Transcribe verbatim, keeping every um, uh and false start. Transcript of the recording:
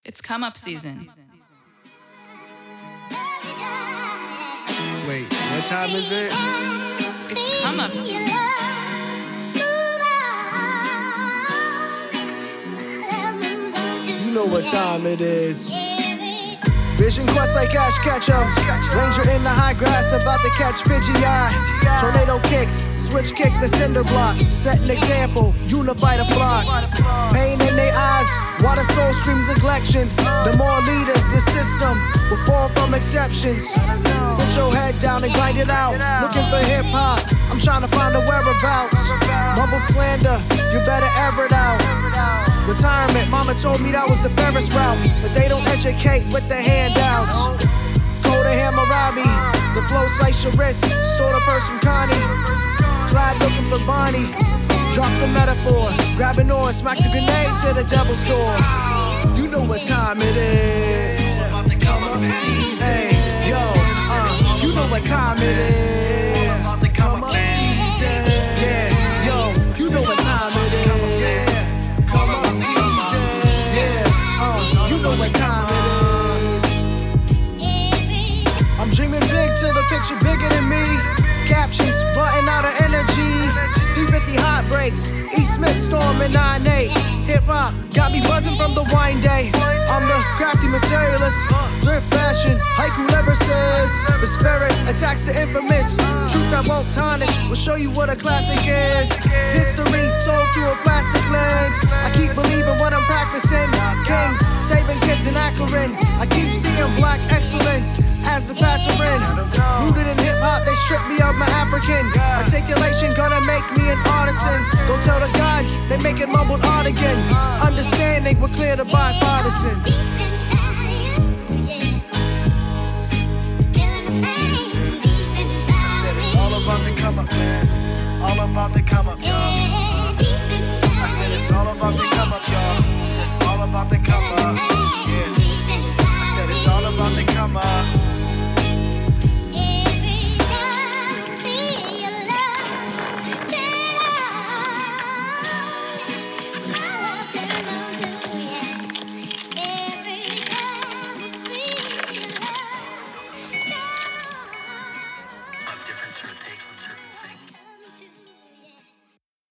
It's come up season. Wait, what time is it? It's come up season. You know what time it is. Vision quest like Ash Ketchum. Ranger in the high grass about to catch Pidgey-Eye. Tornado kicks, switch kick the cinder block. Set an example, unify the flock. Pain in their eyes, while the soul screams neglection. The more leaders, the system will fall from exceptions. Put your head down and grind it out. Looking for hip hop, I'm trying to find the whereabouts. Mumbled slander, you better air it out. Retirement, mama told me that was the fairest route, but they don't educate with the handouts. Coda Hammurabi, the flow slice your wrist. Stole the purse from Connie. Clyde looking for Bonnie. Drop the metaphor, grab an oar, smack the grenade to the devil's door. You know what time it is. Come up season. Hey, yo, uh, you know what time it is. Come up season. Yeah, yo, you know what time it is. Come up season. Yeah, uh, you know what time it is. I'm dreaming big till the picture bigger than me. Captions, button out of energy. three fifty hot breaks. E. Smith storming nine eight. Hip hop got me buzzing from the wine day. I'm the crafty materialist. Thrift fashion, haiku lyricist. The spirit attacks the infamous. Truth that won't tarnish will show you what a classic is. History told through a plastic lens. I keep believing what I'm practicing. Kings saving kids in Akron. I keep seeing black excellence as a pattern. Rooted in hip hop, they strip me of my African articulation. Gonna make me an artisan. Go tell the gods, they make it mumbled art again. Understanding, we're clear to bipartisan. All about the come up, man. All about the